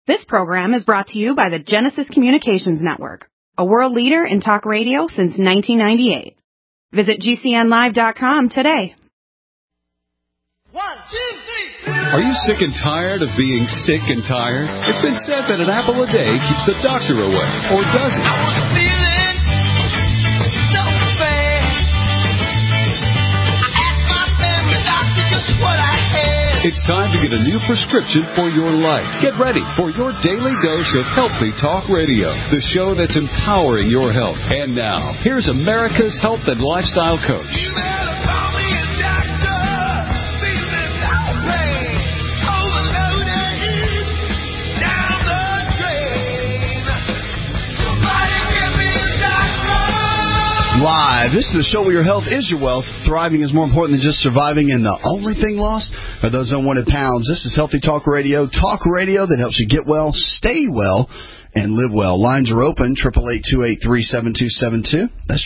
This program is brought to you by the Genesis Communications Network, a world leader in talk radio since 1998. Visit GCNlive.com today. 1, 2, 3. Are you sick and tired of being sick and tired? It's been said that an apple a day keeps the doctor away, or does it? I was feeling so bad. I asked my family doctor just what I had. It's time to get a new prescription for your life. Get ready for your daily dose of Healthy Talk Radio, the show that's empowering your health. And now, here's America's health and lifestyle coach. Live. This is the show where your health is your wealth. Thriving is more important than just surviving, and the only thing lost are those unwanted pounds. This is Healthy Talk Radio that helps you get well, stay well, and live well. Lines are open, 888-283-7272. That's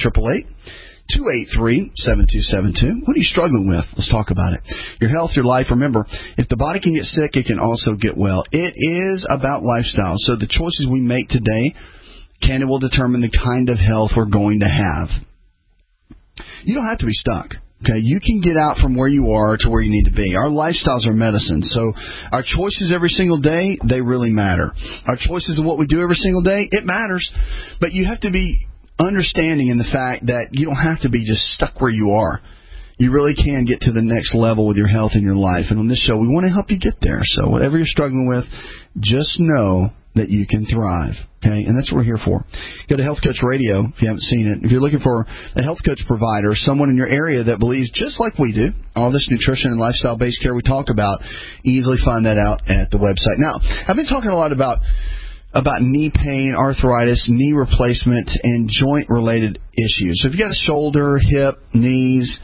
888-283-7272. What are you struggling with? Let's talk about it. Your health, your life. Remember, if the body can get sick, it can also get well. It is about lifestyle. So the choices we make today can and will determine the kind of health we're going to have. You don't have to be stuck. Okay, you can get out from where you are to where you need to be. Our lifestyles are medicine, so our choices every single day, they really matter. Our choices of what we do every single day, it matters. But you have to be understanding in the fact that you don't have to be just stuck where you are. You really can get to the next level with your health and your life. And on this show, we want to help you get there. So whatever you're struggling with, just know that you can thrive. Okay, and that's what we're here for. Go to Health Coach Radio if you haven't seen it. If you're looking for a health coach provider, someone in your area that believes just like we do, all this nutrition and lifestyle-based care we talk about, easily find that out at the website. Now, I've been talking a lot about knee pain, arthritis, knee replacement, and joint-related issues. So if you've got a shoulder, hip, knees,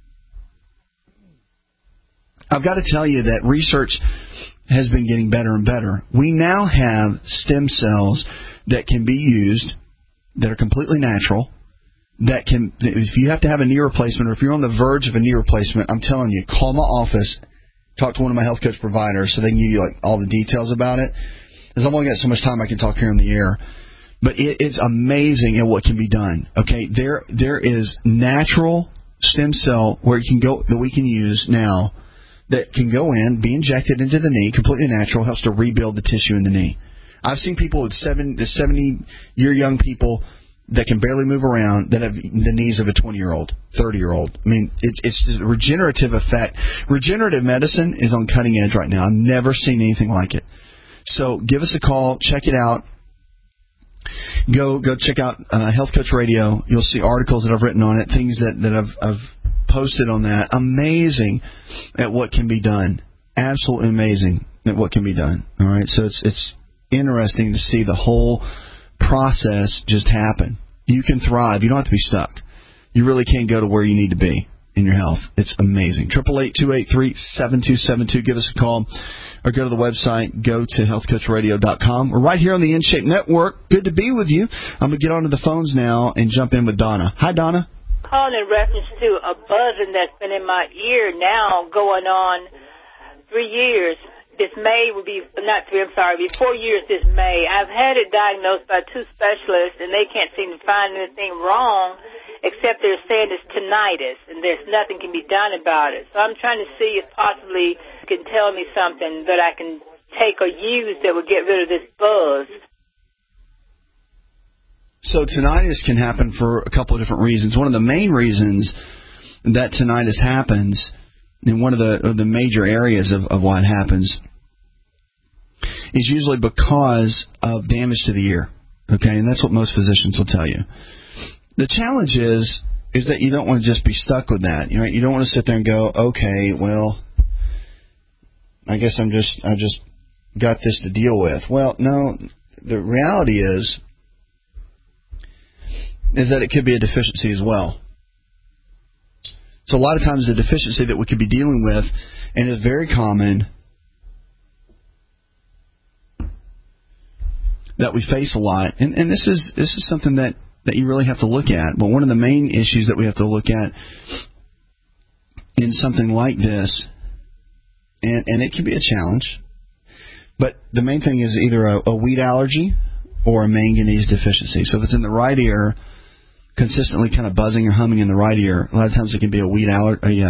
I've got to tell you that research has been getting better and better. We now have stem cells that can be used that are completely natural, that can, if you have to have a knee replacement or if you're on the verge of a knee replacement, I'm telling you, call my office, talk to one of my health coach providers so they can give you like all the details about it. Because I've only got so much time I can talk here in the air. But it's amazing at what can be done. Okay, there is natural stem cell where you can go that we can use now that can go in, be injected into the knee, completely natural, helps to rebuild the tissue in the knee. I've seen people with 70-year young people that can barely move around that have the knees of a 20-year-old, 30-year-old. I mean, it's a regenerative effect. Regenerative medicine is on cutting edge right now. I've never seen anything like it. So give us a call, check it out. Go check out Health Coach Radio. You'll see articles that I've written on it, things that I've posted on that. Amazing at what can be done. Absolutely amazing at what can be done. All right, so it's interesting to see the whole process just happen. You can thrive. You don't have to be stuck. You really can go to where you need to be in your health. It's amazing. 888-283-7272. Give us a call or go to the website. Go to healthcoachradio.com. We're right here on the InShape Network. Good to be with you. I'm going to get onto the phones now and jump in with Donna. Hi, Donna. Calling in reference to a buzzing that's been in my ear now going on 3 years. This May will be, not 3, I'm sorry, it'll be 4 years this May. I've had it diagnosed by 2 specialists, and they can't seem to find anything wrong, except they're saying it's tinnitus, and there's nothing can be done about it. So I'm trying to see if possibly you can tell me something that I can take or use that will get rid of this buzz. So tinnitus can happen for a couple of different reasons. One of the main reasons that tinnitus happens, and one of the major areas of why it happens, is usually because of damage to the ear. Okay, and that's what most physicians will tell you. The challenge is that you don't want to just be stuck with that. You don't want to sit there and go, okay, well, I guess I just got this to deal with. Well, no, the reality is that it could be a deficiency as well. So a lot of times the deficiency that we could be dealing with, and is very common, that we face a lot, and this is something that you really have to look at. But one of the main issues that we have to look at in something like this, and it can be a challenge, But the main thing is either a wheat allergy or a manganese deficiency. So if it's in the right ear, consistently kind of buzzing or humming in the right ear, a lot of times it can be a wheat allergy.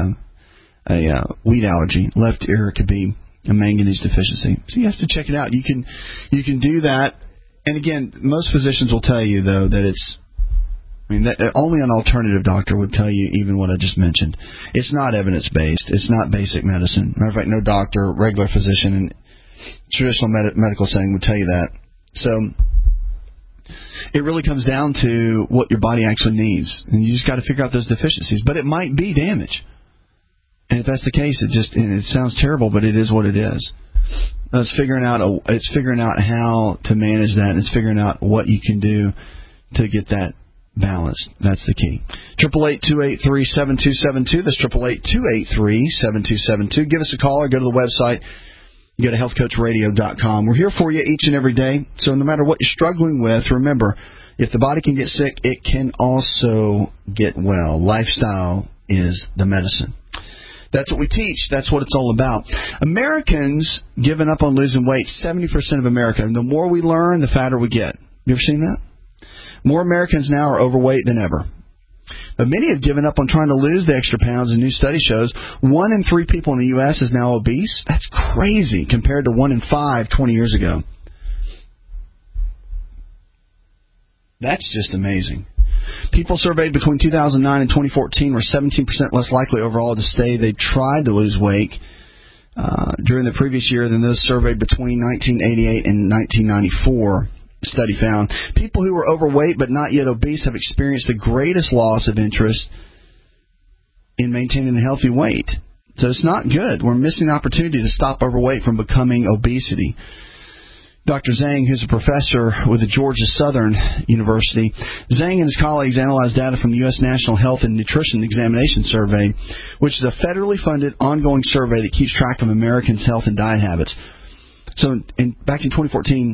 Left ear, it could be a manganese deficiency. So you have to check it out. You can do that. And again, most physicians will tell you, though, that that only an alternative doctor would tell you even what I just mentioned. It's not evidence-based. It's not basic medicine. Matter of fact, no doctor, regular physician in traditional medical setting would tell you that. So it really comes down to what your body actually needs. And you just got to figure out those deficiencies. But it might be damage. And if that's the case, it sounds terrible, but it is what it is. It's figuring out how to manage that, and it's figuring out what you can do to get that balanced. That's the key. 888-283-7272. That's 888-283-7272. Give us a call or go to the website. You go to healthcoachradio.com. We're here for you each and every day. So no matter what you're struggling with, remember, if the body can get sick, it can also get well. Lifestyle is the medicine. That's what we teach. That's what it's all about. Americans giving up on losing weight, 70% of America. And the more we learn, the fatter we get. You ever seen that? More Americans now are overweight than ever. But many have given up on trying to lose the extra pounds. A new study shows 1 in 3 people in the U.S. is now obese. That's crazy compared to 1 in 5 20 years ago. That's just amazing. People surveyed between 2009 and 2014 were 17% less likely overall to say they tried to lose weight during the previous year than those surveyed between 1988 and 1994. Study found people who were overweight but not yet obese have experienced the greatest loss of interest in maintaining a healthy weight. So it's not good. We're missing the opportunity to stop overweight from becoming obesity. Dr. Zhang, who's a professor with the Georgia Southern University, Zhang and his colleagues analyzed data from the U.S. National Health and Nutrition Examination Survey, which is a federally funded ongoing survey that keeps track of Americans' health and diet habits. So back in 2014,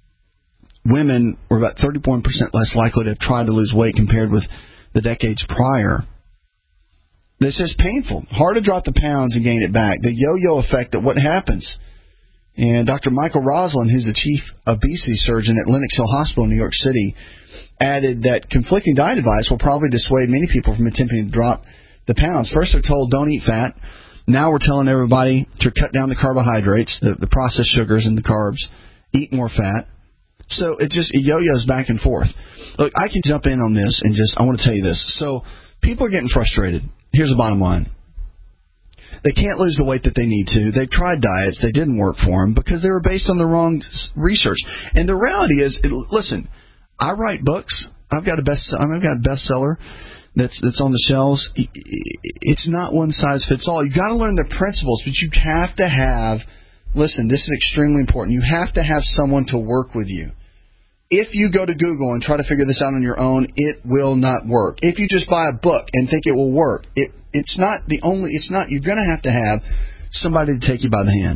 women were about 31% less likely to have tried to lose weight compared with the decades prior. This is painful. Hard to drop the pounds and gain it back. The yo-yo effect, that what happens. And Dr. Michael Roslin, who's the chief obesity surgeon at Lenox Hill Hospital in New York City, added that conflicting diet advice will probably dissuade many people from attempting to drop the pounds. First, they're told don't eat fat. Now we're telling everybody to cut down the carbohydrates, the processed sugars and the carbs, eat more fat. So it yo-yos back and forth. Look, I can jump in on this and I want to tell you this. So people are getting frustrated. Here's the bottom line. They can't lose the weight that they need to. They've tried diets. They didn't work for them because they were based on the wrong research. And the reality is, listen, I write books. I've got a bestseller that's on the shelves. It's not one size fits all. You've got to learn the principles, but you have to have, listen, this is extremely important. You have to have someone to work with you. If you go to Google and try to figure this out on your own, it will not work. If you just buy a book and think it will work, it's not, you're going to have somebody to take you by the hand.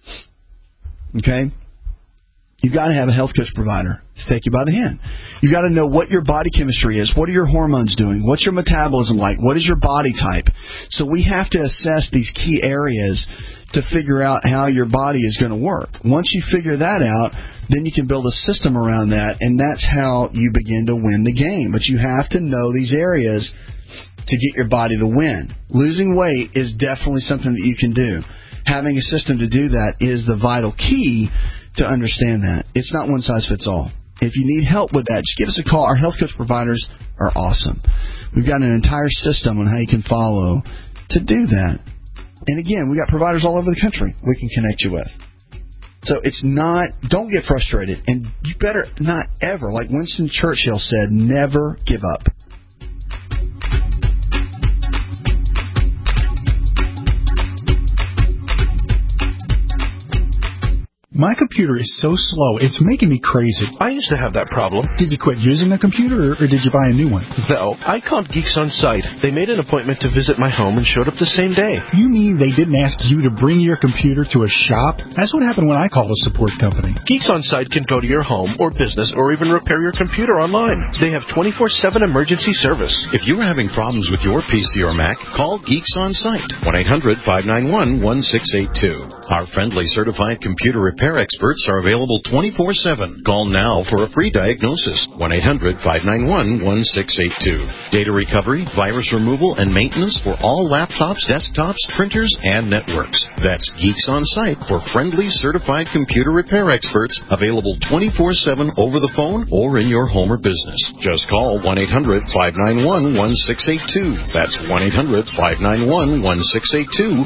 Okay? You've got to have a health coach provider to take you by the hand. You've got to know what your body chemistry is. What are your hormones doing? What's your metabolism like? What is your body type? So we have to assess these key areas to figure out how your body is going to work. Once you figure that out, then you can build a system around that, and that's how you begin to win the game. But you have to know these areas to get your body to win. Losing weight is definitely something that you can do. Having a system to do that is the vital key to understand that. It's not one size fits all. If you need help with that, just give us a call. Our health coach providers are awesome. We've got an entire system on how you can follow to do that. And again, we got providers all over the country we can connect you with. So don't get frustrated. And you better not ever, like Winston Churchill said, never give up. My computer is so slow, it's making me crazy. I used to have that problem. Did you quit using the computer, or did you buy a new one? No, I called Geeks On Site. They made an appointment to visit my home and showed up the same day. You mean they didn't ask you to bring your computer to a shop? That's what happened when I called a support company. Geeks On Site can go to your home or business or even repair your computer online. They have 24/7 emergency service. If you're having problems with your PC or Mac, call Geeks On Site, 1-800-591-1682. Our friendly certified computer repair repair experts are available 24/7. Call now for a free diagnosis. 1-800-591-1682. Data recovery, virus removal, and maintenance for all laptops, desktops, printers, and networks. That's Geeks On Site for friendly, certified computer repair experts available 24/7 over the phone or in your home or business. Just call 1-800-591-1682. That's 1-800-591-1682.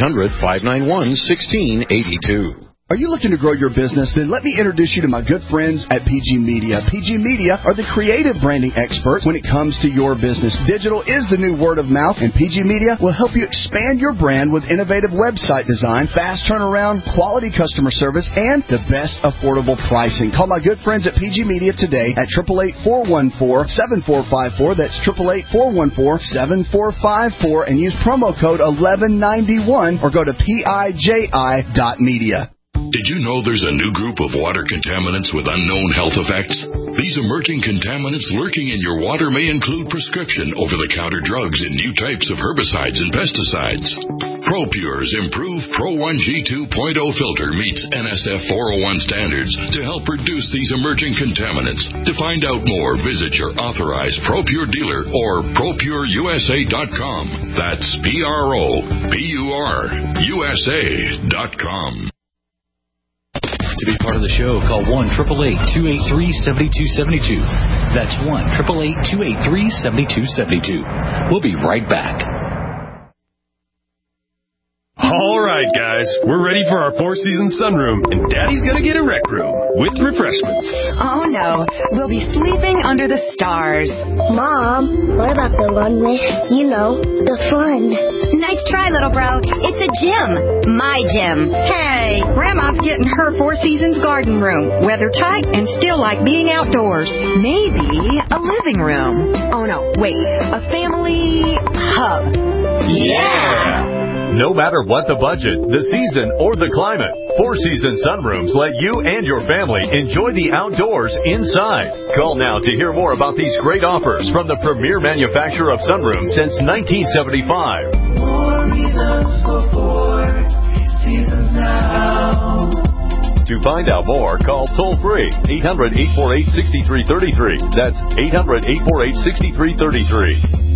1-800-591-1682. Are you looking to grow your business? Then let me introduce you to my good friends at PG Media. PG Media are the creative branding experts when it comes to your business. Digital is the new word of mouth, and PG Media will help you expand your brand with innovative website design, fast turnaround, quality customer service, and the best affordable pricing. Call my good friends at PG Media today at 888-414-7454. That's 888-414-7454, and use promo code 1191 or go to PIJI.media. Did you know there's a new group of water contaminants with unknown health effects? These emerging contaminants lurking in your water may include prescription over-the-counter drugs and new types of herbicides and pesticides. ProPure's improved Pro 1G 2.0 filter meets NSF 401 standards to help reduce these emerging contaminants. To find out more, visit your authorized ProPure dealer or ProPureUSA.com. That's PROPURUSA.com. To be part of the show, call 1-888-283-7272. That's 1-888-283-7272. We'll be right back. All right, guys, we're ready for our Four Seasons sunroom, and Daddy's gonna get a rec room with refreshments. Oh, no. We'll be sleeping under the stars. Mom, what about the one with, the fun? Nice try, little bro. It's a gym. My gym. Hey, Grandma's getting her Four Seasons garden room. Weather tight and still like being outdoors. Maybe a living room. Oh, no. Wait. A family hub. Yeah! No matter what the budget, the season, or the climate, Four Seasons sunrooms let you and your family enjoy the outdoors inside. Call now to hear more about these great offers from the premier manufacturer of sunrooms since 1975. More reasons for Four Seasons now. To find out more, call toll-free 800-848-6333. That's 800-848-6333.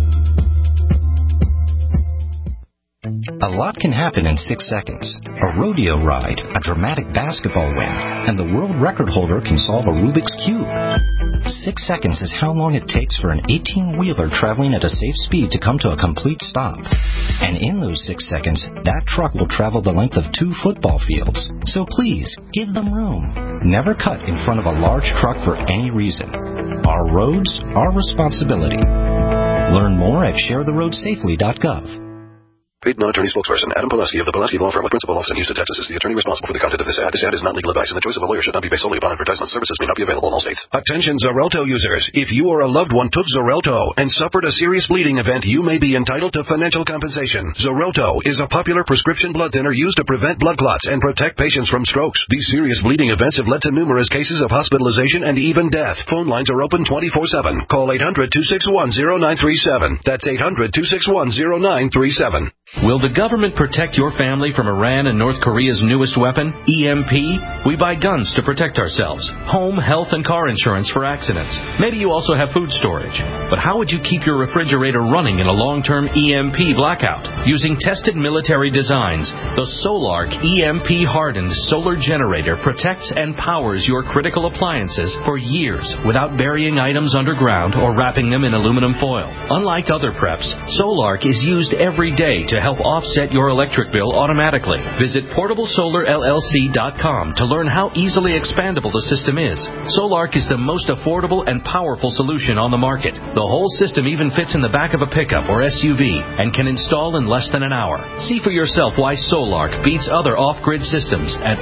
A lot can happen in 6 seconds. A rodeo ride, a dramatic basketball win, and the world record holder can solve a Rubik's Cube. 6 seconds is how long it takes for an 18-wheeler traveling at a safe speed to come to a complete stop. And in those 6 seconds, that truck will travel the length of 2 football fields. So please, give them room. Never cut in front of a large truck for any reason. Our roads, our responsibility. Learn more at sharetheroadsafely.gov. Paid non-attorney spokesperson Adam Pulaski of the Pulaski Law Firm with principal office in Houston, Texas is the attorney responsible for the content of this ad. This ad is not legal advice, and the choice of a lawyer should not be based solely upon advertisement. Services may not be available in all states. Attention Xarelto users. If you or a loved one took Xarelto and suffered a serious bleeding event, you may be entitled to financial compensation. Xarelto is a popular prescription blood thinner used to prevent blood clots and protect patients from strokes. These serious bleeding events have led to numerous cases of hospitalization and even death. Phone lines are open 24/7. Call 800-261-0937. That's 800-261-0937. Will the government protect your family from Iran and North Korea's newest weapon, EMP? We buy guns to protect ourselves, home, health, and car insurance for accidents. Maybe you also have food storage. But how would you keep your refrigerator running in a long-term EMP blackout? Using tested military designs, the Solark EMP-hardened solar generator protects and powers your critical appliances for years without burying items underground or wrapping them in aluminum foil. Unlike other preps, Solark is used every day to help offset your electric bill automatically. Visit PortableSolarLLC.com to learn how easily expandable the system is. Solark is the most affordable and powerful solution on the market. The whole system even fits in the back of a pickup or SUV and can install in less than an hour. See for yourself why Solark beats other off-grid systems at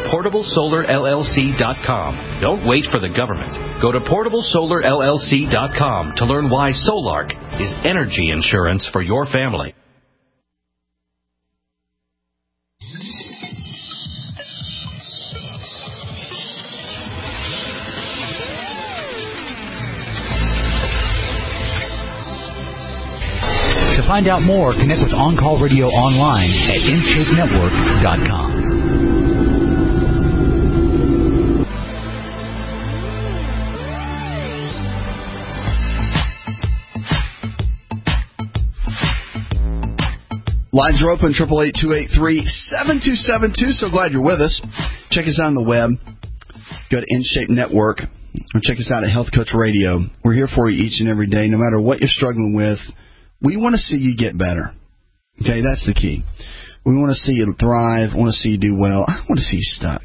PortableSolarLLC.com. Don't wait for the government. Go to PortableSolarLLC.com to learn why Solark is energy insurance for your family. To find out more, connect with On Call Radio online at InShapeNetwork.com. Lines are open, 888-283-7272. So glad you're with us. Check us out on the web. Go to InShape Network or check us out at Health Coach Radio. We're here for you each and every day. No matter what you're struggling with, we want to see you get better. Okay, that's the key. We want to see you thrive. We want to see you do well. I want to see you stuck.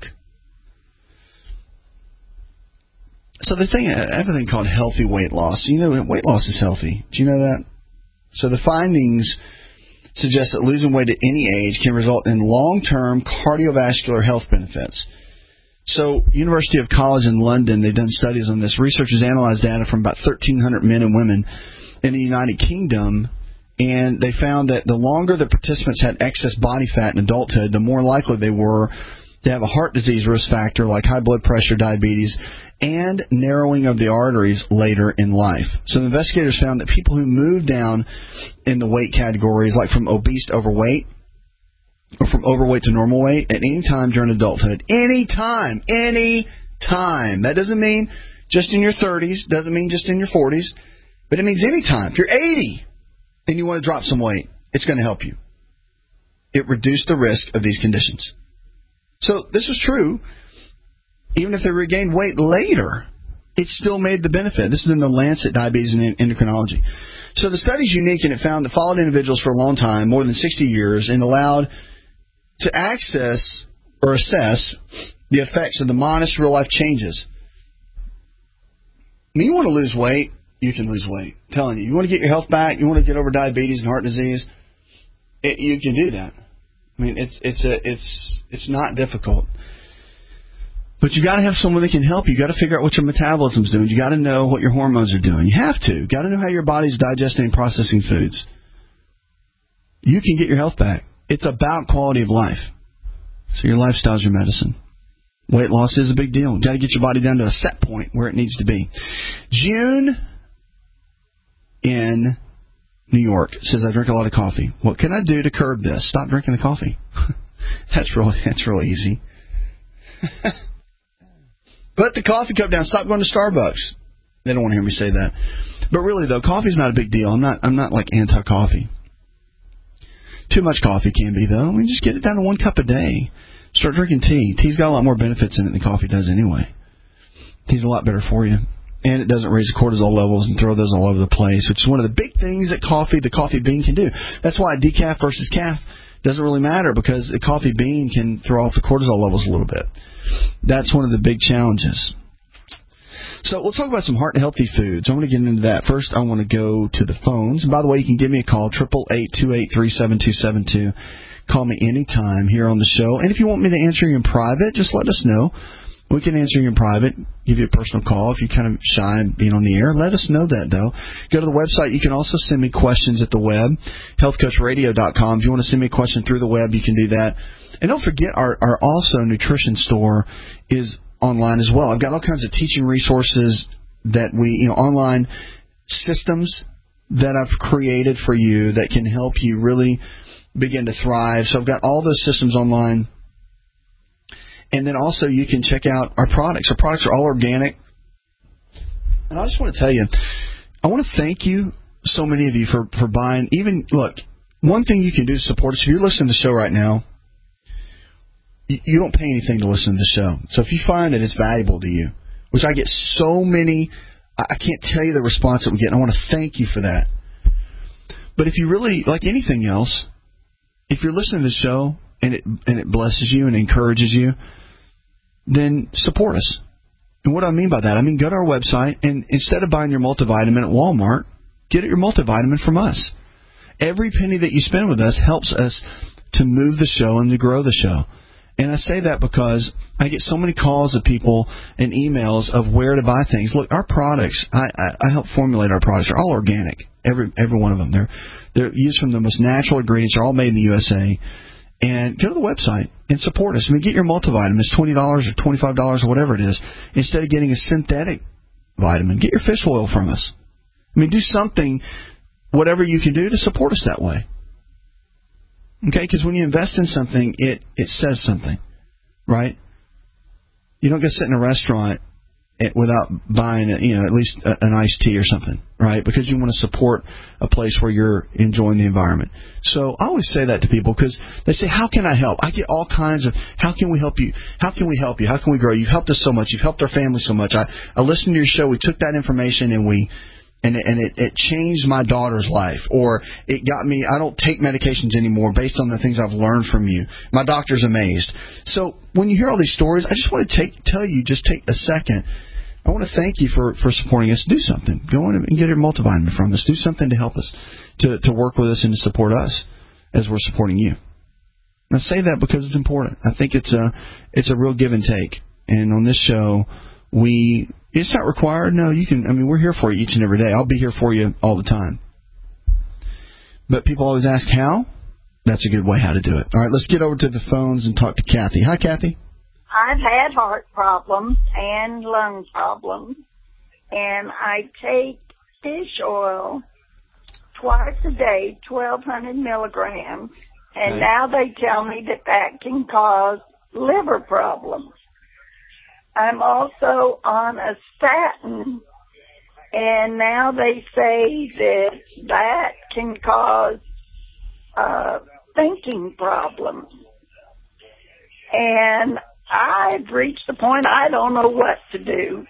So everything called healthy weight loss. You know, weight loss is healthy. Do you know that? So the findings suggest that losing weight at any age can result in long-term cardiovascular health benefits. So University of College in London, they've done studies on this. Researchers analyzed data from about 1,300 men and women in the United Kingdom, and they found that the longer the participants had excess body fat in adulthood, the more likely they were to have a heart disease risk factor like high blood pressure, diabetes, and narrowing of the arteries later in life. So the investigators found that people who moved down in the weight categories, like from obese to overweight, or from overweight to normal weight, at any time during adulthood, any time, that doesn't mean just in your 30s, doesn't mean just in your 40s, but it means any time. If you're 80 and you want to drop some weight, it's going to help you. It reduced the risk of these conditions. So this was true. Even if they regained weight later, it still made the benefit. This is in the Lancet Diabetes and Endocrinology. So the study's unique, and it found that followed individuals for a long time, more than 60 years, and allowed to access or assess the effects of the modest real-life changes. I mean, you want to lose weight, you can lose weight. I'm telling you. You want to get your health back, you want to get over diabetes and heart disease, you can do that. I mean, it's not difficult. But you got to have someone that can help you. You got to figure out what your metabolism's doing. You got to know what your hormones are doing. You have to. You got to know how your body's digesting and processing foods. You can get your health back. It's about quality of life. So your lifestyle's your medicine. Weight loss is a big deal. You got to get your body down to a set point where it needs to be. June in New York says, I drink a lot of coffee. What can I do to curb this? Stop drinking the coffee. That's really easy. Put the coffee cup down. Stop going to Starbucks. They don't want to hear me say that. But really, though, coffee's not a big deal. I'm not like anti-coffee. Too much coffee can be, though. I mean, just get it down to 1 cup a day. Start drinking tea. Tea's got a lot more benefits in it than coffee does anyway. Tea's a lot better for you. And it doesn't raise cortisol levels and throw those all over the place, which is one of the big things that the coffee bean can do. That's why decaf versus calf doesn't really matter, because the coffee bean can throw off the cortisol levels a little bit. That's one of the big challenges. So we'll talk about some heart-healthy foods. I want to get into that. First, I want to go to the phones. And by the way, you can give me a call, 888-283-7272. Call me anytime here on the show. And if you want me to answer you in private, just let us know. We can answer you in private, give you a personal call. If you're kind of shy being on the air, let us know that, though. Go to the website. You can also send me questions at the web, healthcoachradio.com. If you want to send me a question through the web, you can do that. And don't forget, our also nutrition store is online as well. I've got all kinds of teaching resources that online systems that I've created for you that can help you really begin to thrive. So I've got all those systems online. And then also you can check out our products. Our products are all organic. And I just want to tell you, I want to thank you, so many of you, for buying. Look, one thing you can do to support us, if you're listening to the show right now, you don't pay anything to listen to the show. So if you find that it's valuable to you, which I get so many, I can't tell you the response that we get, and I want to thank you for that. But if you really, like anything else, if you're listening to the show and it blesses you and encourages you, then support us. And what do I mean by that? I mean, go to our website, and instead of buying your multivitamin at Walmart, get your multivitamin from us. Every penny that you spend with us helps us to move the show and to grow the show. And I say that because I get so many calls of people and emails of where to buy things. Look, our products, I help formulate our products. They're all organic, every one of them. They're used from the most natural ingredients. They're all made in the USA. And go to the website and support us. I mean, get your multivitamin. It's $20 or $25 or whatever it is. Instead of getting a synthetic vitamin, get your fish oil from us. I mean, do something, whatever you can do to support us that way. Okay, because when you invest in something, it says something, right? You don't go sit in a restaurant without buying, at least an iced tea or something, right? Because you want to support a place where you're enjoying the environment. So I always say that to people because they say, how can I help? I get all kinds of, how can we help you? How can we help you? How can we grow? You've helped us so much. You've helped our family so much. I listened to your show. We took that information and it changed my daughter's life, or it got me, I don't take medications anymore based on the things I've learned from you. My doctor's amazed. So when you hear all these stories, I just want to tell you, just take a second. I want to thank you for supporting us. Do something. Go in and get your multivitamin from us. Do something to help us, to work with us and to support us as we're supporting you. I say that because it's important. I think it's a real give and take. And on this show, it's not required. No, you can. I mean, we're here for you each and every day. I'll be here for you all the time. But people always ask how. That's a good way how to do it. All right, let's get over to the phones and talk to Kathy. Hi, Kathy. I've had heart problems and lung problems, and I take fish oil twice a day, 1,200 milligrams, and now they tell me that can cause liver problems. I'm also on a statin, and now they say that can cause thinking problems. And I've reached the point I don't know what to do.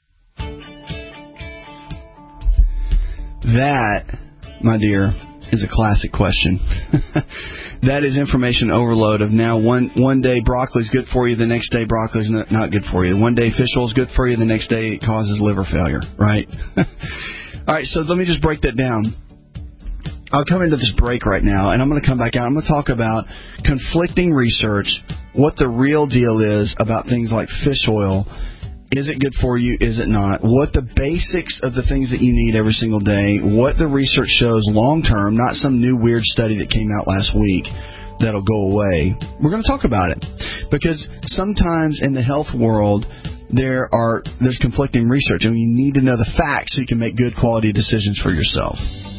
That, my dear, is a classic question. That is information overload of now one day broccoli's good for you, the next day broccoli's not good for you. One day fish oil's good for you, the next day it causes liver failure, right? All right, so let me just break that down. I'll come into this break right now, and I'm going to come back out. I'm going to talk about conflicting research, what the real deal is about things like fish oil. Is it good for you? Is it not? What the basics of the things that you need every single day, what the research shows long term, not some new weird study that came out last week that'll go away. We're going to talk about it because sometimes in the health world there's conflicting research, and you need to know the facts so you can make good quality decisions for yourself.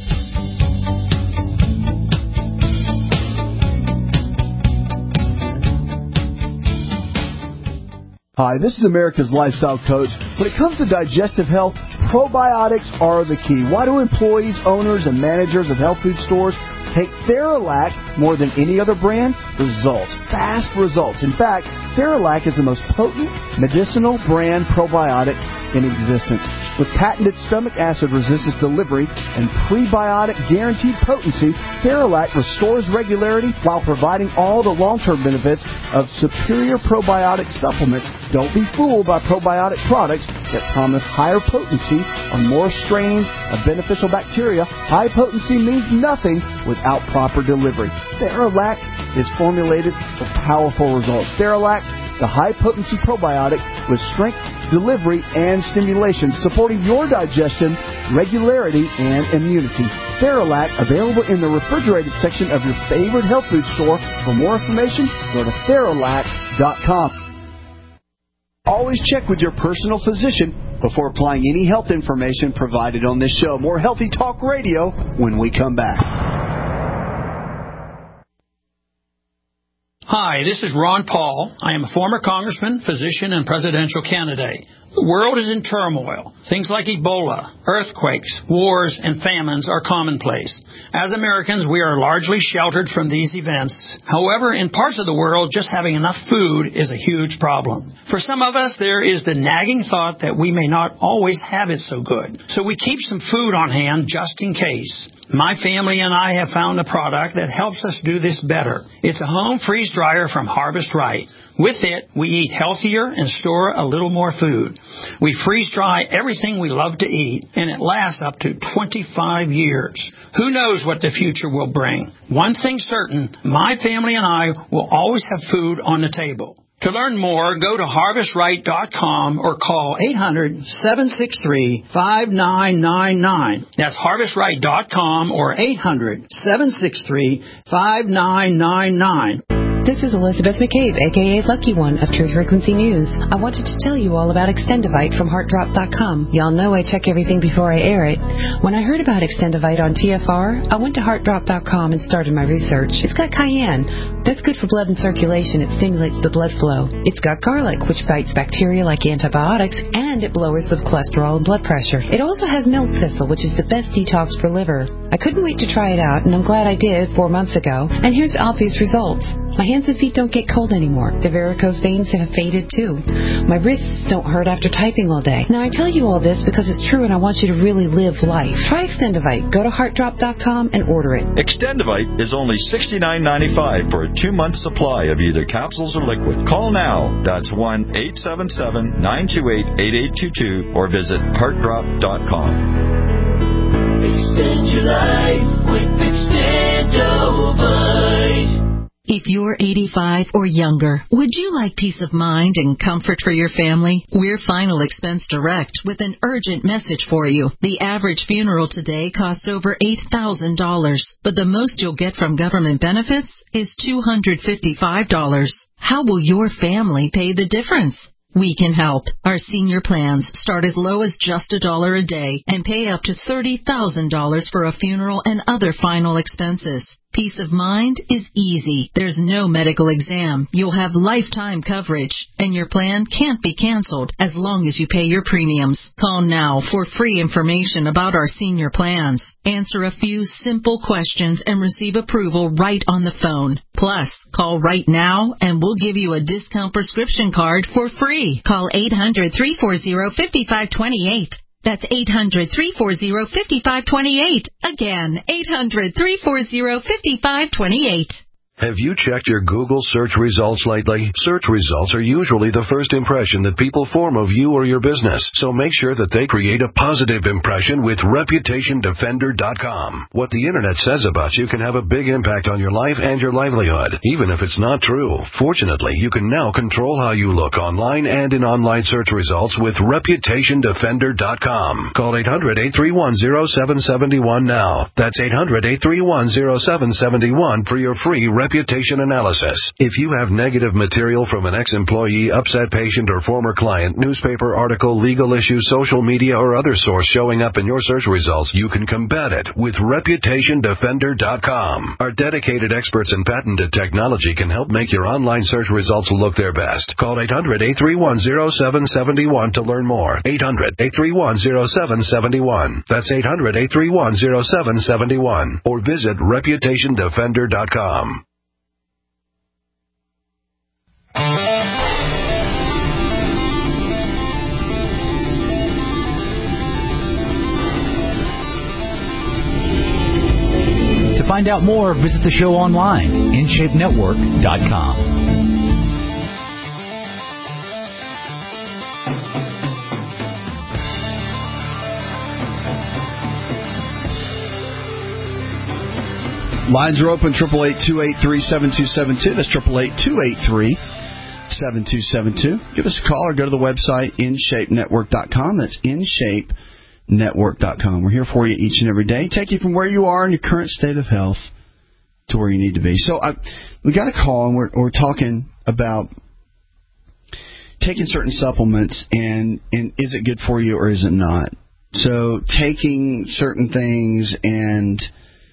Hi, this is America's Lifestyle Coach. When it comes to digestive health, probiotics are the key. Why do employees, owners, and managers of health food stores take Theralac more than any other brand? Results. Fast results. In fact, Theralac is the most potent medicinal brand probiotic in existence. With patented stomach acid resistance delivery and prebiotic guaranteed potency, Theralac restores regularity while providing all the long-term benefits of superior probiotic supplements. Don't be fooled by probiotic products that promise higher potency or more strains of beneficial bacteria. High potency means nothing without proper delivery. Theralac is formulated for powerful results. Theralac, the high-potency probiotic with strength, delivery, and stimulation, supporting your digestion, regularity, and immunity. Theralac, available in the refrigerated section of your favorite health food store. For more information, go to Theralac.com. Always check with your personal physician before applying any health information provided on this show. More Healthy Talk Radio when we come back. Hi, this is Ron Paul. I am a former congressman, physician, and presidential candidate. The world is in turmoil. Things like Ebola, earthquakes, wars, and famines are commonplace. As Americans, we are largely sheltered from these events. However, in parts of the world, just having enough food is a huge problem. For some of us, there is the nagging thought that we may not always have it so good. So we keep some food on hand just in case. My family and I have found a product that helps us do this better. It's a home freeze dryer from Harvest Right. With it, we eat healthier and store a little more food. We freeze dry everything we love to eat, and it lasts up to 25 years. Who knows what the future will bring? One thing certain, my family and I will always have food on the table. To learn more, go to HarvestRight.com or call 800-763-5999. That's HarvestRight.com or 800-763-5999. This is Elizabeth McCabe, a.k.a. Lucky One of Truth Frequency News. I wanted to tell you all about Extendivite from HeartDrop.com. Y'all know I check everything before I air it. When I heard about Extendivite on TFR, I went to HeartDrop.com and started my research. It's got cayenne. That's good for blood and circulation. It stimulates the blood flow. It's got garlic, which fights bacteria like antibiotics, and it lowers the cholesterol and blood pressure. It also has milk thistle, which is the best detox for liver. I couldn't wait to try it out, and I'm glad I did 4 months ago. And here's obvious results. My hands and feet don't get cold anymore. The varicose veins have faded too. My wrists don't hurt after typing all day. Now I tell you all this because it's true and I want you to really live life. Try Extendivite. Go to HeartDrop.com and order it. Extendivite is only $69.95 for a 2-month supply of either capsules or liquid. Call now. That's 1-877-928-8822 or visit HeartDrop.com. Extend your life with Extendivite. If you're 85 or younger, would you like peace of mind and comfort for your family? We're Final Expense Direct with an urgent message for you. The average funeral today costs over $8,000, but the most you'll get from government benefits is $255. How will your family pay the difference? We can help. Our senior plans start as low as just $1 a day and pay up to $30,000 for a funeral and other final expenses. Peace of mind is easy. There's no medical exam. You'll have lifetime coverage, and your plan can't be canceled as long as you pay your premiums. Call now for free information about our senior plans. Answer a few simple questions and receive approval right on the phone. Plus, call right now and we'll give you a discount prescription card for free. Call 800-340-5528. That's 800-340-5528. Again, 800-340-5528. Have you checked your Google search results lately? Search results are usually the first impression that people form of you or your business, so make sure that they create a positive impression with ReputationDefender.com. What the Internet says about you can have a big impact on your life and your livelihood, even if it's not true. Fortunately, you can now control how you look online and in online search results with ReputationDefender.com. Call 800-831-0771 now. That's 800-831-0771 for your free reputation analysis. If you have negative material from an ex-employee, upset patient, or former client, newspaper article, legal issue, social media, or other source showing up in your search results, you can combat it with ReputationDefender.com. Our dedicated experts in patented technology can help make your online search results look their best. Call 800-831-0771 to learn more. 800-831-0771. That's 800-831-0771. Or visit ReputationDefender.com. To find out more, visit the show online, InShapeNetwork.com. Lines are open, 888-283-7272. That's 888-283-7272. Give us a call or go to the website, InShapeNetwork.com. That's InShapeNetwork.com. We're here for you each and every day. Take you from where you are in your current state of health to where you need to be. So we got a call, and we're talking about taking certain supplements, and is it good for you or is it not? So taking certain things, and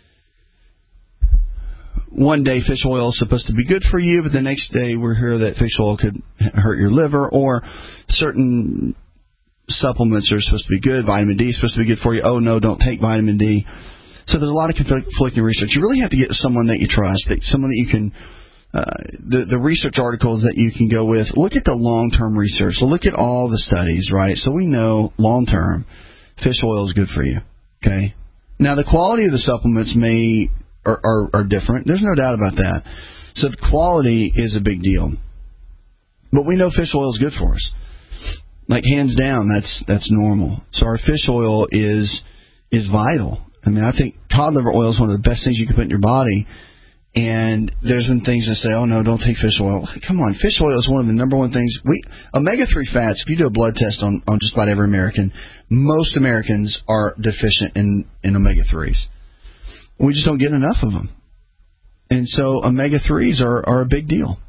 one day fish oil is supposed to be good for you, but the next day we're here that fish oil could hurt your liver, or certain supplements are supposed to be good. Vitamin D is supposed to be good for you. Oh, no, don't take vitamin D. So there's a lot of conflicting research. You really have to get someone that you trust, someone that you can, the research articles that you can go with. Look at the long-term research. So look at all the studies, right? So we know long-term fish oil is good for you, okay? Now, the quality of the supplements are different. There's no doubt about that. So the quality is a big deal. But we know fish oil is good for us. Like, hands down, that's normal. So our fish oil is vital. I mean, I think cod liver oil is one of the best things you can put in your body. And there's been things that say, oh, no, don't take fish oil. Come on, fish oil is one of the number one things. Omega-3 fats, if you do a blood test on just about every American, most Americans are deficient in omega-3s. We just don't get enough of them. And so omega-3s are a big deal.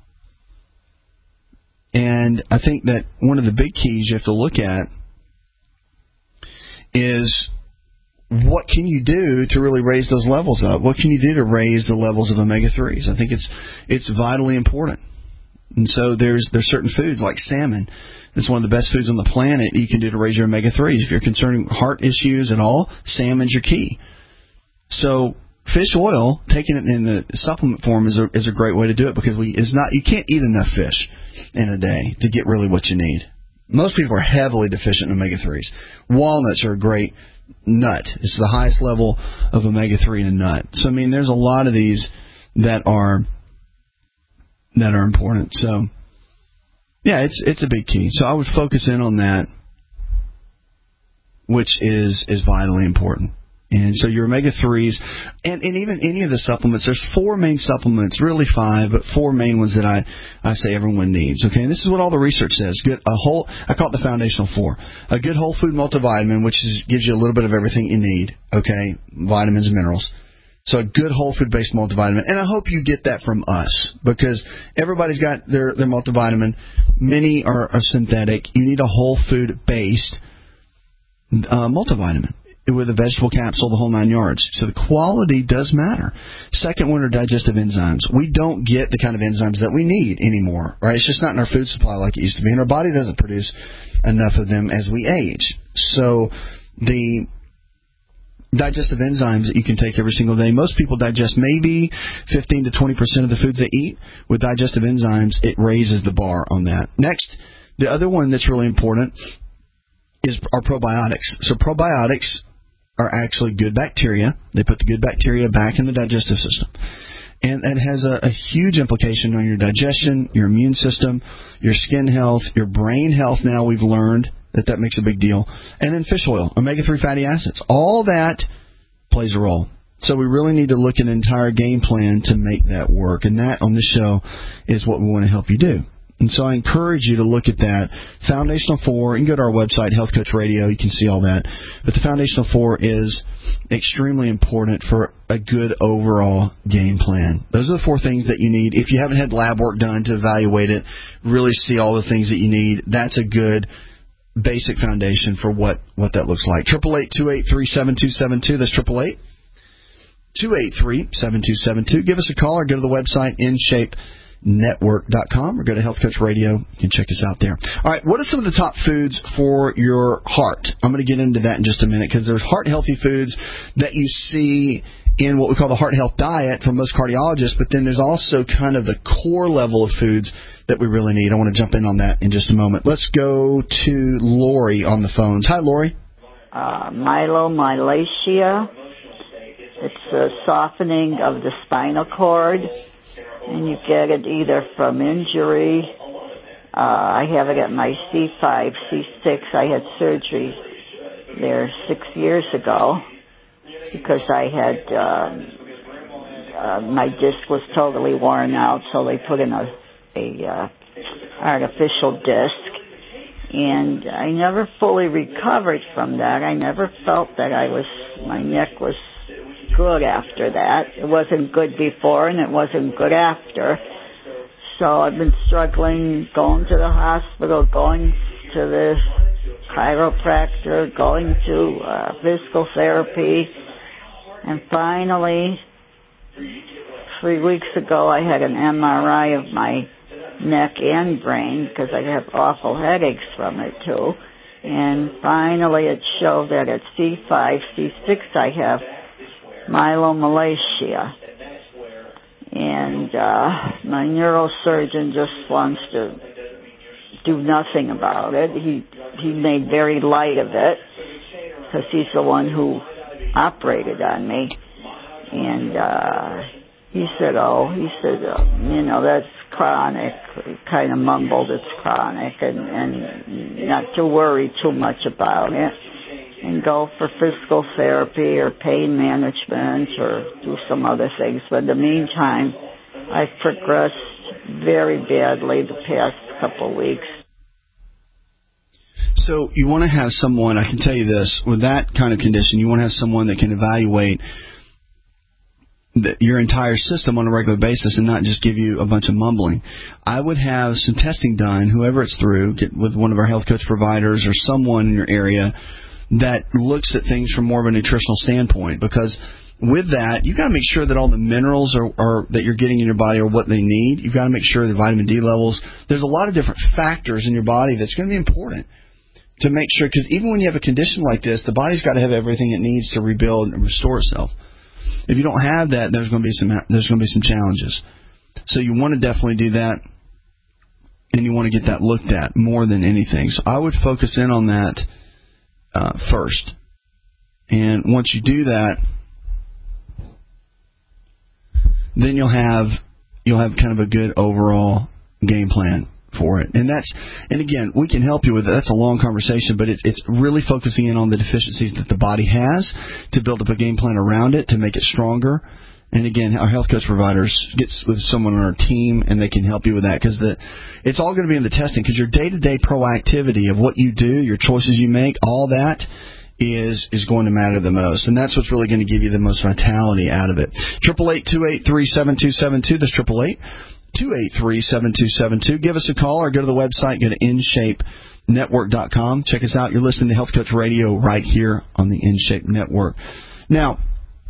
And I think that one of the big keys you have to look at is what can you do to really raise those levels up? What can you do to raise the levels of omega-3s? I think it's vitally important. And so there's certain foods like salmon. It's one of the best foods on the planet you can do to raise your omega-3s. If you're concerned with heart issues at all, salmon's your key. So fish oil, taking it in the supplement form is a great way to do it, because you can't eat enough fish in a day to get really what you need. Most people are heavily deficient in omega-3s. Walnuts are a great nut. It's the highest level of omega-3 in a nut. So, I mean, there's a lot of these that are important. So, yeah, it's a big key. So I would focus in on that, which is vitally important. And so your omega-3s, and even any of the supplements, there's 4 main supplements, really 5, but 4 main ones that I say everyone needs. Okay, and this is what all the research says. I call it the foundational 4. A good whole food multivitamin, which gives you a little bit of everything you need, okay, vitamins and minerals. So a good whole food-based multivitamin. And I hope you get that from us, because everybody's got their multivitamin. Many are synthetic. You need a whole food-based multivitamin with a vegetable capsule, the whole 9 yards. So the quality does matter. Second one are digestive enzymes. We don't get the kind of enzymes that we need anymore, right? It's just not in our food supply like it used to be, and our body doesn't produce enough of them as we age. So the digestive enzymes that you can take every single day, most people digest maybe 15 to 20% of the foods they eat. With digestive enzymes, it raises the bar on that. Next, the other one that's really important are probiotics. So probiotics are actually good bacteria. They put the good bacteria back in the digestive system. And it has a huge implication on your digestion, your immune system, your skin health, your brain health. Now we've learned that makes a big deal. And then fish oil, omega-3 fatty acids. All that plays a role. So we really need to look at an entire game plan to make that work. And that, on this show, is what we want to help you do. And so I encourage you to look at that. Foundational 4, you can go to our website, Health Coach Radio, you can see all that. But the Foundational 4 is extremely important for a good overall game plan. Those are the 4 things that you need. If you haven't had lab work done to evaluate it, really see all the things that you need, that's a good basic foundation for what that looks like. 888-283-7272, that's 888-283-7272. Give us a call or go to the website, InShapeNetwork.com, or go to Health Coach Radio. You can check us out there. All right, what are some of the top foods for your heart? I'm going to get into that in just a minute, because there's heart-healthy foods that you see in what we call the heart health diet for most cardiologists, but then there's also kind of the core level of foods that we really need. I want to jump in on that in just a moment. Let's go to Lori on the phones. Hi, Lori. Myelomalacia. It's a softening of the spinal cord, and you get it either from injury. I have it at my C5, C6. I had surgery there 6 years ago because I had my disc was totally worn out, so they put in a artificial disc, and I never fully recovered from that. I never felt that my neck was good after that. It wasn't good before and it wasn't good after. So I've been struggling, going to the hospital, going to the chiropractor, going to physical therapy, and finally 3 weeks ago I had an MRI of my neck and brain because I have awful headaches from it too, and finally it showed that at C5, C6 I have myelomalacia, and my neurosurgeon just wants to do nothing about it. He made very light of it because he's the one who operated on me, and he said, that's chronic. He kind of mumbled, it's chronic, and not to worry too much about it, and go for physical therapy or pain management or do some other things. But in the meantime, I've progressed very badly the past couple of weeks. So you want to have someone, I can tell you this, with that kind of condition, you want to have someone that can evaluate your entire system on a regular basis and not just give you a bunch of mumbling. I would have some testing done, whoever it's through, get with one of our health coach providers or someone in your area that looks at things from more of a nutritional standpoint, because with that, you've got to make sure that all the minerals are that you're getting in your body are what they need. You've got to make sure the vitamin D levels. There's a lot of different factors in your body that's going to be important to make sure, because even when you have a condition like this, the body's got to have everything it needs to rebuild and restore itself. If you don't have that, there's going to be some challenges. So you want to definitely do that, and you want to get that looked at more than anything. So I would focus in on that first. And once you do that, then you'll have kind of a good overall game plan for it. And again, we can help you with it. That's a long conversation, but it's really focusing in on the deficiencies that the body has to build up a game plan around it to make it stronger. And again, our health coach providers gets with someone on our team, and they can help you with that, because it's all going to be in the testing, because your day-to-day proactivity of what you do, your choices you make, all that is going to matter the most. And that's what's really going to give you the most vitality out of it. 888-283-7272. That's 888-283-7272. Give us a call or go to the website, go to InShapeNetwork.com. Check us out. You're listening to Health Coach Radio right here on the InShape Network. Now,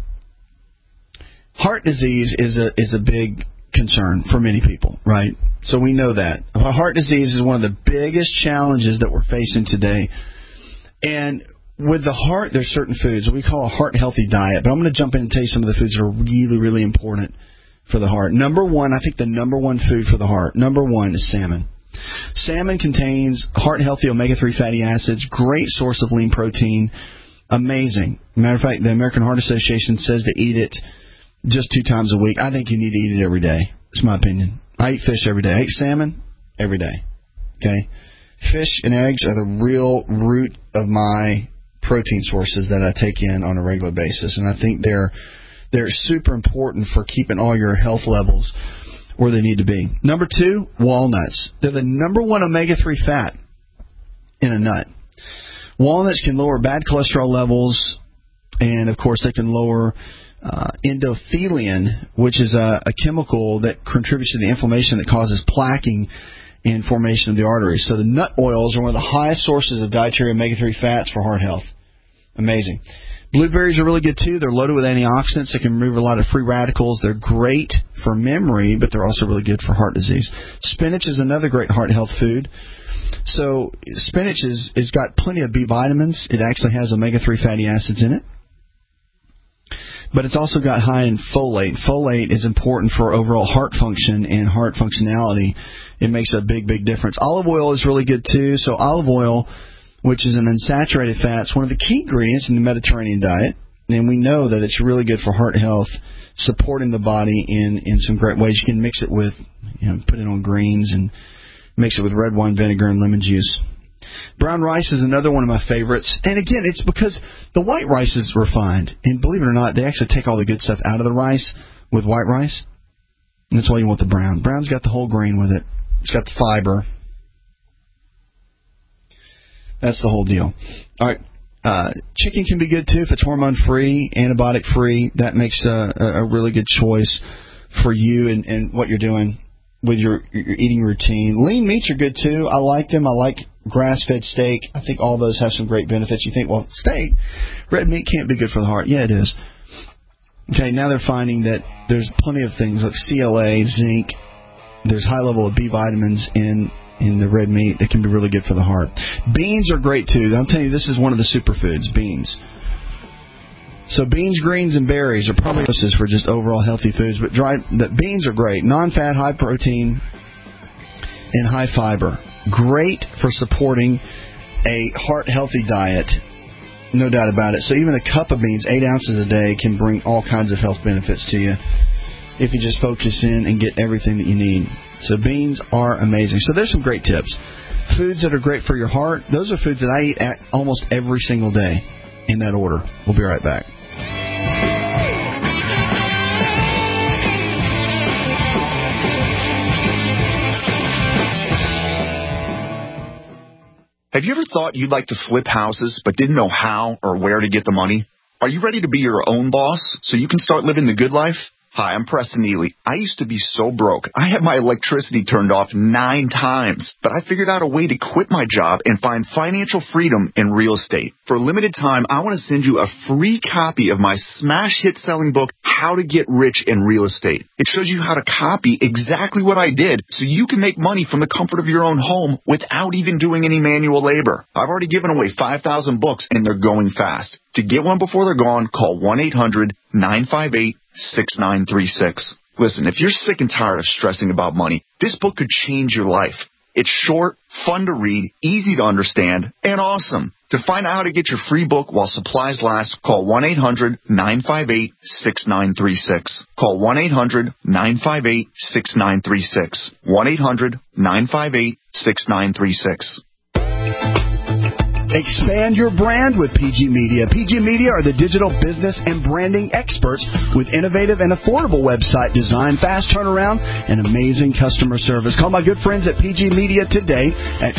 heart disease is a big concern for many people, right? So we know that. Heart disease is one of the biggest challenges that we're facing today. And with the heart, there's certain foods that we call a heart-healthy diet. But I'm going to jump in and tell you some of the foods that are really, really important for the heart. Number one, I think the number one food for the heart, number one is salmon. Salmon contains heart-healthy omega-3 fatty acids, great source of lean protein, amazing. Matter of fact, the American Heart Association says to eat it just 2 times a week. I think you need to eat it every day. It's my opinion. I eat fish every day. I eat salmon every day. Okay? Fish and eggs are the real root of my protein sources that I take in on a regular basis, and I think they're super important for keeping all your health levels where they need to be. Number 2, walnuts. They're the number one omega-3 fat in a nut. Walnuts can lower bad cholesterol levels, and of course they can lower endothelin, which is a chemical that contributes to the inflammation that causes plaquing and formation of the arteries. So the nut oils are one of the highest sources of dietary omega-3 fats for heart health. Amazing. Blueberries are really good too. They're loaded with antioxidants that can remove a lot of free radicals. They're great for memory, but they're also really good for heart disease. Spinach is another great heart health food. So spinach is got plenty of B vitamins. It actually has omega-3 fatty acids in it. But it's also got high in folate. Folate is important for overall heart function and heart functionality. It makes a big, big difference. Olive oil is really good too. So olive oil, which is an unsaturated fat, is one of the key ingredients in the Mediterranean diet. And we know that it's really good for heart health, supporting the body in some great ways. You can mix it with, put it on greens and mix it with red wine vinegar and lemon juice. Brown rice is another one of my favorites. And again, it's because the white rice is refined. And believe it or not, they actually take all the good stuff out of the rice with white rice. And that's why you want the brown. Brown's got the whole grain with it. It's got the fiber. That's the whole deal. All right. Chicken can be good too if it's hormone-free, antibiotic-free. That makes a really good choice for you and what you're doing with your eating routine. Lean meats are good too. I like them. I like grass-fed steak. I think all those have some great benefits. You think, well, steak, red meat can't be good for the heart. Yeah, it is. Okay, now they're finding that there's plenty of things like CLA, zinc. There's high level of B vitamins in the red meat that can be really good for the heart. Beans are great too. I'm telling you, this is one of the superfoods, beans. So beans, greens, and berries are probably for just overall healthy foods, but beans are great. Non-fat, high protein, and high fiber. Great for supporting a heart-healthy diet, no doubt about it. So even a cup of beans, 8 ounces a day, can bring all kinds of health benefits to you if you just focus in and get everything that you need. So beans are amazing. So there's some great tips. Foods that are great for your heart, those are foods that I eat almost every single day in that order. We'll be right back. Have you ever thought you'd like to flip houses but didn't know how or where to get the money? Are you ready to be your own boss so you can start living the good life? Hi, I'm Preston Neely. I used to be so broke. I had my electricity turned off 9 times, but I figured out a way to quit my job and find financial freedom in real estate. For a limited time, I want to send you a free copy of my smash hit selling book, How to Get Rich in Real Estate. It shows you how to copy exactly what I did so you can make money from the comfort of your own home without even doing any manual labor. I've already given away 5,000 books and they're going fast. To get one before they're gone, call 1-800-958-6936. Listen, if you're sick and tired of stressing about money, this book could change your life. It's short, fun to read, easy to understand, and awesome. To find out how to get your free book while supplies last, call 1-800-958-6936. Call 1-800-958-6936. 1-800-958-6936. Expand your brand with PG Media. PG Media are the digital business and branding experts with innovative and affordable website design, fast turnaround, and amazing customer service. Call my good friends at PG Media today at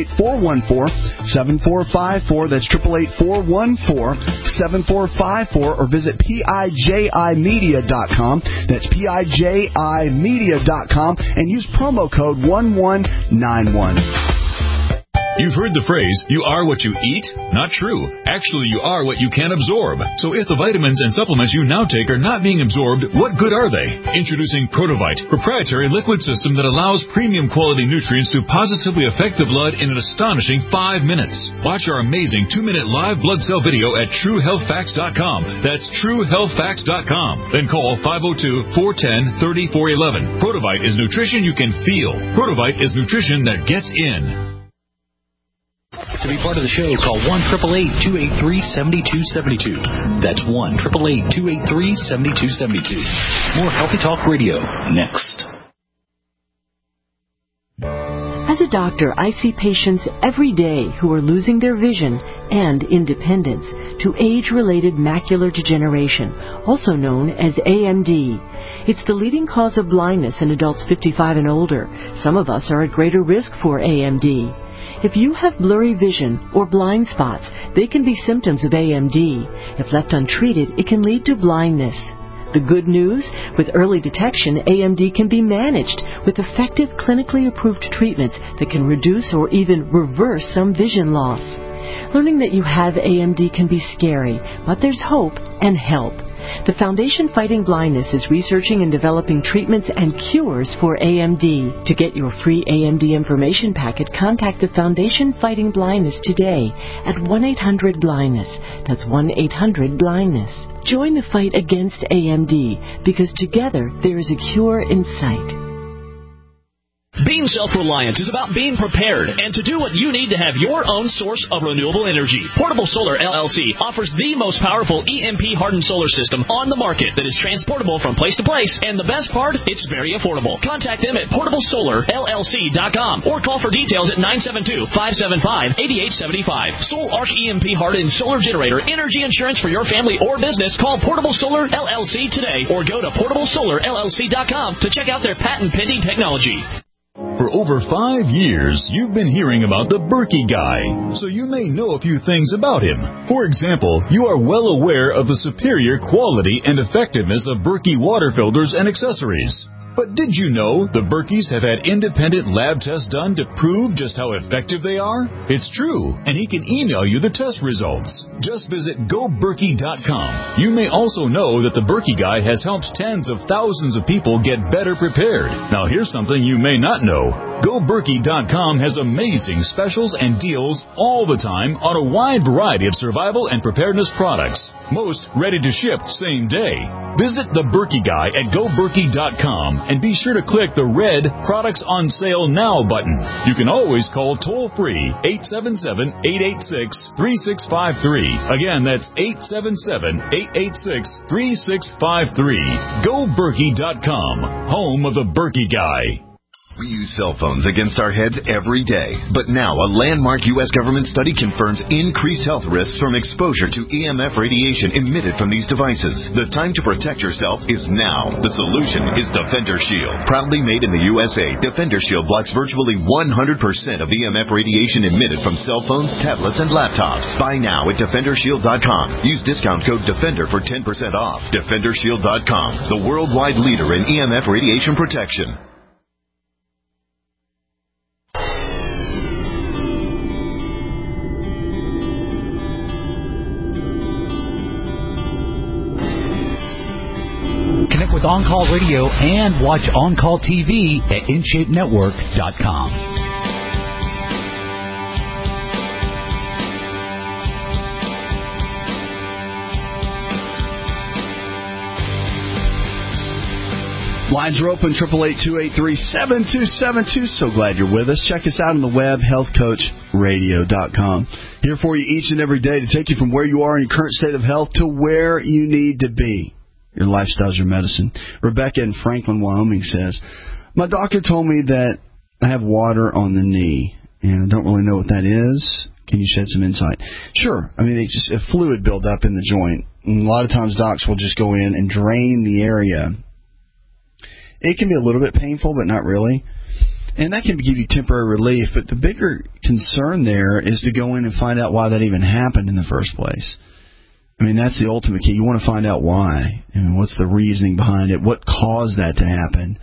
888-414-7454. That's 888-414-7454, or visit PIJImedia.com. That's PIJImedia.com, and use promo code 1191. You've heard the phrase, you are what you eat? Not true. Actually, you are what you can absorb. So if the vitamins and supplements you now take are not being absorbed, what good are they? Introducing Protovite, proprietary liquid system that allows premium quality nutrients to positively affect the blood in an astonishing 5 minutes. Watch our amazing 2-minute live blood cell video at TrueHealthFacts.com. That's TrueHealthFacts.com. Then call 502-410-3411. Protovite is nutrition you can feel. Protovite is nutrition that gets in. To be part of the show, call 1-888-283-7272. That's 1-888-283-7272. More Healthy Talk Radio next. As a doctor, I see patients every day who are losing their vision and independence to age-related macular degeneration, also known as AMD. It's the leading cause of blindness in adults 55 and older. Some of us are at greater risk for AMD. If you have blurry vision or blind spots, they can be symptoms of AMD. If left untreated, it can lead to blindness. The good news? With early detection, AMD can be managed with effective clinically approved treatments that can reduce or even reverse some vision loss. Learning that you have AMD can be scary, but there's hope and help. The Foundation Fighting Blindness is researching and developing treatments and cures for AMD. To get your free AMD information packet, contact the Foundation Fighting Blindness today at 1-800-BLINDNESS. That's 1-800-BLINDNESS. Join the fight against AMD, because together there is a cure in sight. Being self-reliant is about being prepared and to do what you need to have your own source of renewable energy. Portable Solar LLC offers the most powerful EMP-hardened solar system on the market that is transportable from place to place, and the best part, it's very affordable. Contact them at portablesolarllc.com or call for details at 972-575-8875. Soul Arch EMP-hardened solar generator energy insurance for your family or business. Call Portable Solar LLC today or go to portablesolarllc.com to check out their patent-pending technology. For over 5 years, you've been hearing about the Berkey Guy, so you may know a few things about him. For example, you are well aware of the superior quality and effectiveness of Berkey water filters and accessories. But did you know the Berkeys have had independent lab tests done to prove just how effective they are? It's true, and he can email you the test results. Just visit GoBerkey.com. You may also know that the Berkey Guy has helped tens of thousands of people get better prepared. Now here's something you may not know. GoBerkey.com has amazing specials and deals all the time on a wide variety of survival and preparedness products. Most ready to ship same day. Visit the Berkey Guy at GoBerkey.com and be sure to click the red Products on Sale Now button. You can always call toll-free 877-886-3653. Again, that's 877-886-3653. GoBerkey.com, home of the Berkey Guy. We use cell phones against our heads every day. But now, a landmark U.S. government study confirms increased health risks from exposure to EMF radiation emitted from these devices. The time to protect yourself is now. The solution is Defender Shield. Proudly made in the USA, Defender Shield blocks virtually 100% of EMF radiation emitted from cell phones, tablets, and laptops. Buy now at DefenderShield.com. Use discount code DEFENDER for 10% off. DefenderShield.com, the worldwide leader in EMF radiation protection. Connect with On-Call Radio and watch On-Call TV at InShapeNetwork.com. Lines are open, 888-283-7272. So glad you're with us. Check us out on the web, healthcoachradio.com. Here for you each and every day to take you from where you are in your current state of health to where you need to be. Your lifestyle's your medicine. Rebecca in Franklin, Wyoming says, my doctor told me that I have water on the knee, and I don't really know what that is. Can you shed some insight? Sure. I mean, it's just a fluid buildup in the joint. And a lot of times docs will just go in and drain the area. It can be a little bit painful, but not really. And that can give you temporary relief. But the bigger concern there is to go in and find out why that even happened in the first place. I mean, that's the ultimate key. You want to find out why and what's the reasoning behind it. What caused that to happen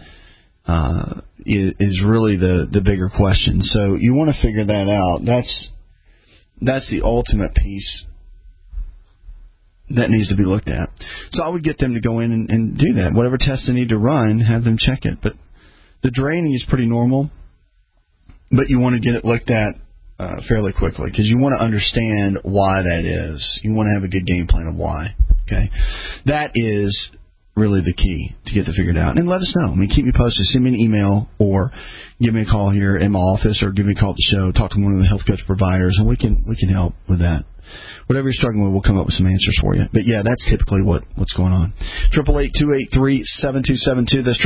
is really the bigger question. So you want to figure that out. That's the ultimate piece that needs to be looked at. So I would get them to go in and do that. Whatever tests they need to run, have them check it. But the draining is pretty normal, but you want to get it looked at fairly quickly because you want to understand why that is. You want to have a good game plan of why. Okay, that is really the key to get it figured out. And let us know. I mean, keep me posted. Send me an email or give me a call here in my office or give me a call at the show. Talk to one of the health coach providers, and we can help with that. Whatever you're struggling with, we'll come up with some answers for you. But, yeah, that's typically what's going on. 888-283-7272. That's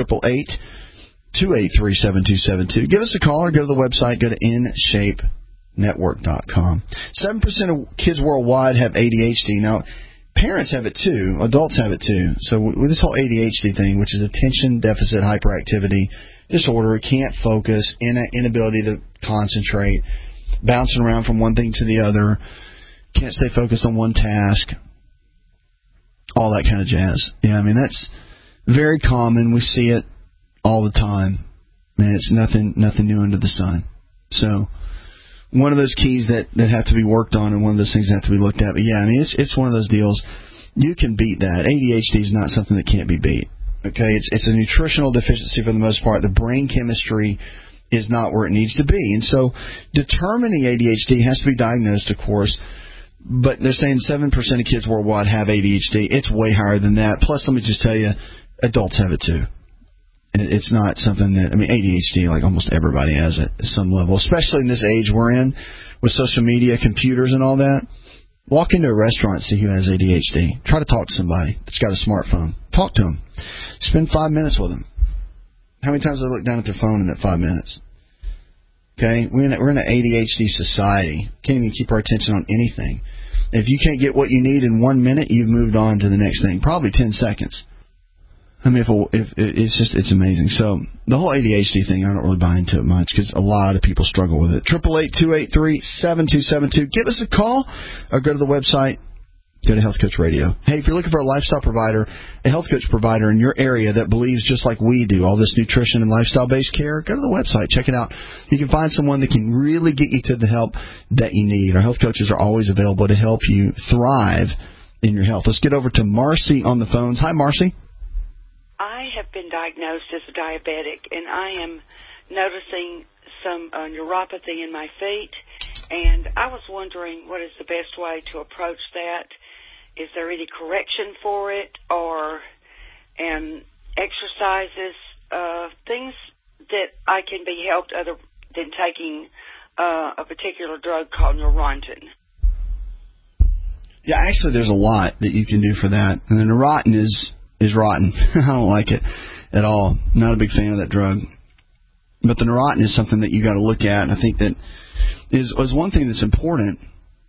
888-283-7272. Give us a call or go to the website. Go to InShapeNetwork.com. 7% of kids worldwide have ADHD. Now, parents have it too. Adults have it too. So with this whole ADHD thing, which is attention deficit hyperactivity disorder, can't focus, inability to concentrate, bouncing around from one thing to the other, can't stay focused on one task, all that kind of jazz. Yeah, I mean, that's very common. We see it all the time. Man, it's nothing new under the sun. So one of those keys that have to be worked on and one of those things that have to be looked at. But, yeah, I mean, it's one of those deals. You can beat that. ADHD is not something that can't be beat. Okay, it's a nutritional deficiency for the most part. The brain chemistry is not where it needs to be. And so determining ADHD has to be diagnosed, of course. But they're saying 7% of kids worldwide have ADHD. It's way higher than that. Plus, let me just tell you, adults have it too. It's not something that, I mean, ADHD, like almost everybody has it at some level, especially in this age we're in with social media, computers, and all that. Walk into a restaurant and see who has ADHD. Try to talk to somebody that's got a smartphone. Talk to them. Spend 5 minutes with them. How many times do they look down at their phone in that 5 minutes? Okay, we're in an ADHD society. Can't even keep our attention on anything. If you can't get what you need in 1 minute, you've moved on to the next thing. Probably 10 seconds. I mean, it's amazing. So the whole ADHD thing, I don't really buy into it much because a lot of people struggle with it. 888-283-7272. Give us a call or go to the website. Go to Health Coach Radio. Hey, if you're looking for a lifestyle provider, a health coach provider in your area that believes just like we do, all this nutrition and lifestyle-based care, go to the website. Check it out. You can find someone that can really get you to the help that you need. Our health coaches are always available to help you thrive in your health. Let's get over to Marcy on the phones. Hi, Marcy. I have been diagnosed as a diabetic, and I am noticing some neuropathy in my feet, and I was wondering what is the best way to approach that. Is there any correction for it or exercises, things that I can be helped other than taking a particular drug called Neurontin? Yeah, actually there's a lot that you can do for that. And the Neurontin is rotten. I don't like it at all. Not a big fan of that drug. But the Neurontin is something that you got to look at, and I think that is one thing that's important,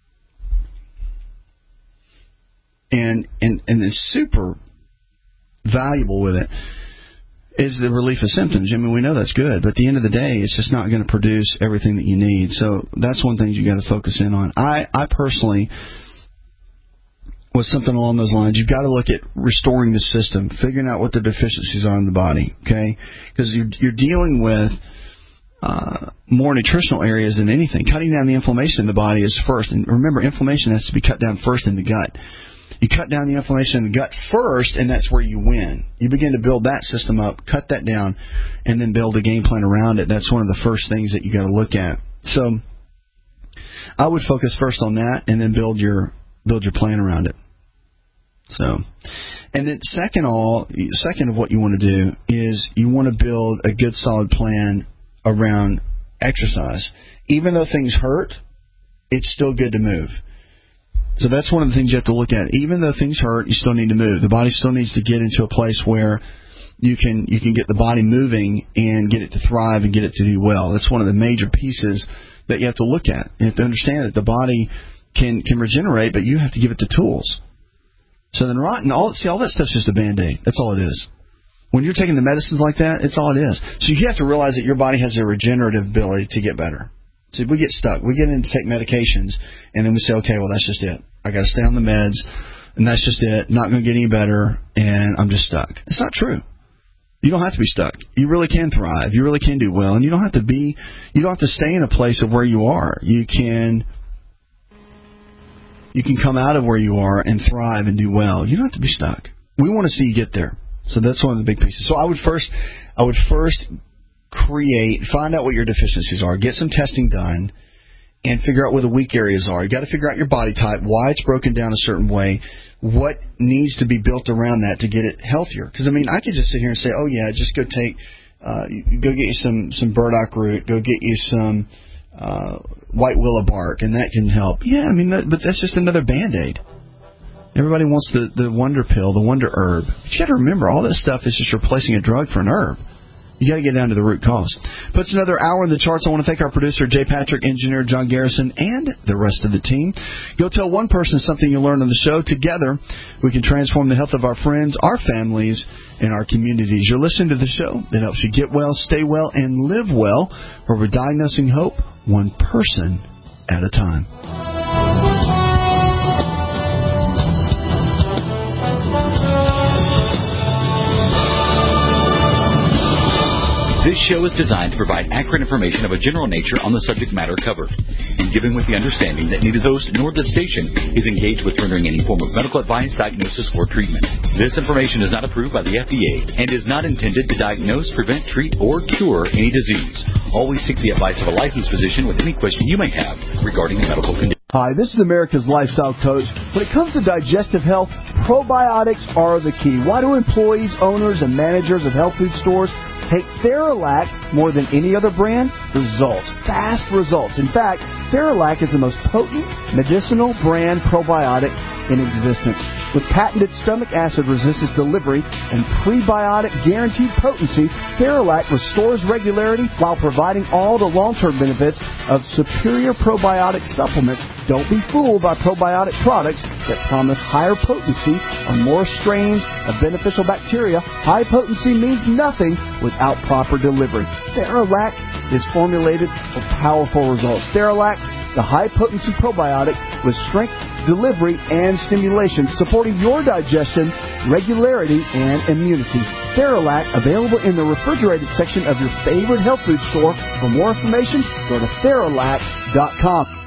and it's super valuable with it, is the relief of symptoms. I mean, we know that's good, but at the end of the day, it's just not going to produce everything that you need. So that's one thing you got to focus in on. I personally was something along those lines. You've got to look at restoring the system, figuring out what the deficiencies are in the body, okay? Because you're dealing with more nutritional areas than anything. Cutting down the inflammation in the body is first. And remember, inflammation has to be cut down first in the gut. You cut down the inflammation in the gut first, and that's where you win. You begin to build that system up, cut that down, and then build a game plan around it. That's one of the first things that you got to look at. So I would focus first on that, and then build your plan around it. So, and then second of what you want to do is you want to build a good solid plan around exercise. Even though things hurt, it's still good to move. So that's one of the things you have to look at. Even though things hurt, you still need to move. The body still needs to get into a place where you can get the body moving and get it to thrive and get it to do well. That's one of the major pieces that you have to look at. You have to understand that the body can regenerate, but you have to give it the tools. So the Neurontin, all that stuff's just a Band-Aid. That's all it is. When you're taking the medicines like that, it's all it is. So you have to realize that your body has a regenerative ability to get better. So we get stuck. We get in to take medications, and then we say, okay, well, that's just it. I got to stay on the meds, and that's just it. Not going to get any better, and I'm just stuck. It's not true. You don't have to be stuck. You really can thrive. You really can do well, and you don't have to stay in a place of where you are. You can come out of where you are and thrive and do well. You don't have to be stuck. We want to see you get there. So that's one of the big pieces. So I would first find out what your deficiencies are, get some testing done, and figure out where the weak areas are. You got to figure out your body type, why it's broken down a certain way, what needs to be built around that to get it healthier. Because I mean, I could just sit here and say, oh yeah, just go get you some burdock root, go get you some white willow bark, and that can help. Yeah, I mean, but that's just another Band-Aid. Everybody wants the wonder pill, the wonder herb. But you got to remember, all this stuff is just replacing a drug for an herb. You got to get down to the root cause. Puts another hour in the charts. I want to thank our producer, Jay Patrick, engineer John Garrison, and the rest of the team. Go tell one person something you learned on the show. Together, we can transform the health of our friends, our families, and our communities. You're listening to the show that helps you get well, stay well, and live well, where we're diagnosing hope one person at a time. This show is designed to provide accurate information of a general nature on the subject matter covered, and given with the understanding that neither the host nor the station is engaged with rendering any form of medical advice, diagnosis, or treatment. This information is not approved by the FDA and is not intended to diagnose, prevent, treat, or cure any disease. Always seek the advice of a licensed physician with any question you may have regarding a medical condition. Hi, this is America's Lifestyle Coach. When it comes to digestive health, probiotics are the key. Why do employees, owners, and managers of health food stores take Theralac more than any other brand? Results. Fast results. In fact, Theralac is the most potent medicinal brand probiotic in existence. With patented stomach acid resistance delivery and prebiotic guaranteed potency, Theralac restores regularity while providing all the long-term benefits of superior probiotic supplements. Don't be fooled by probiotic products that promise higher potency or more strains of beneficial bacteria. High potency means nothing without proper delivery. Theralac is formulated for powerful results. Theralac, the high-potency probiotic with strength, delivery, and stimulation, supporting your digestion, regularity, and immunity. Theralac, available in the refrigerated section of your favorite health food store. For more information, go to Theralac.com.